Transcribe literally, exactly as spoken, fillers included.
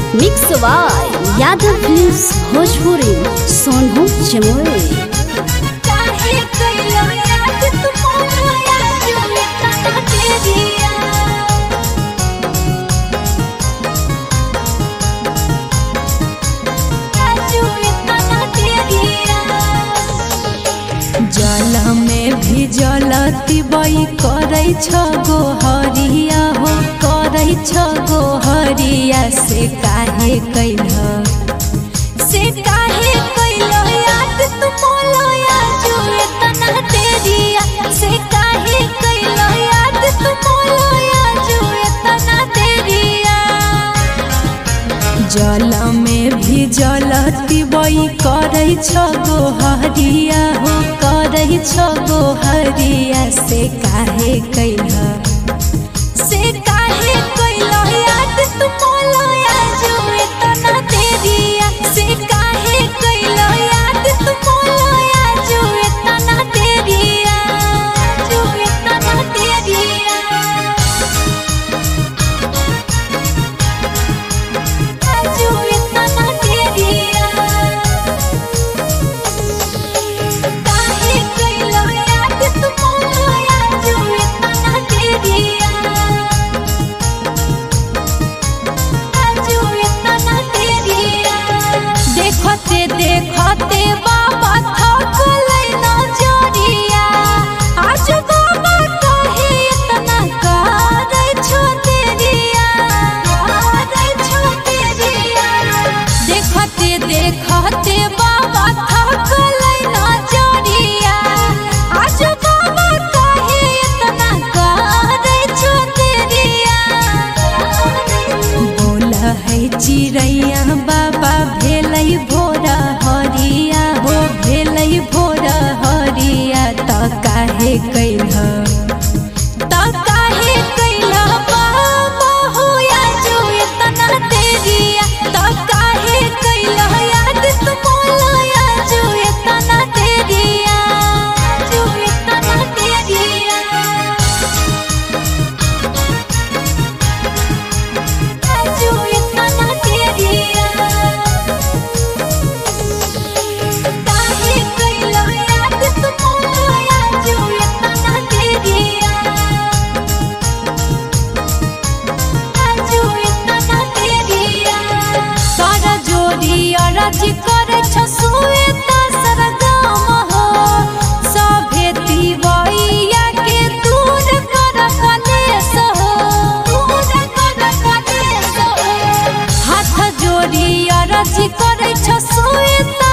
Mix by Yadav films Bhojpuri Sonu Jamui. जल में भी जलती बई करे छ गोहरिया हो करे छ गोहरिया से काहे कैल से काहे कैल याद तुमलो याद इतना तेरिया से काहे कैल याद तुमलो याद इतना तेरिया। जल में भी जलती बई करे छ गोहरिया हो करे छ गोहरिया से काहे कैल से काहे कैल याद तुमलो याद इतना तेरिया से काहे कैल याद तुमलो याद इतना तेरिया जो इतना तेरिया जो इतना तेरिया काहे कैल याद तुमलो याद इतना तेरिया जो इतना तेरिया। देखते देखते बाबा थक लेना जरिया आज बाबा कहे इतना करे छो तेरिया करे छो तेरिया। देखते देखते बाबा थक लेना जरिया आज बाबा कहे इतना करे छो तेरिया। बोल है चिड़ैया बाबा भेलै भोर हरिया हो भेलै भोर हरिया त काहे कैल त काहे कैल बाबा हो याद इतना तेरिया त काहे कैल याद तुमलो याद इतना तेरिया जो इतना तेरिया जो इतना तेरिया काहे कैल याद तुमलो याद इतना तेरिया जो इतना तेरिया। कर जोड़ी अरज करे छ सुएता सरगम हो सभे तिवैया के दूर कर कलेश हो दूर कर कलेश हो। हाथ जोड़ी अरज करे छ सुएता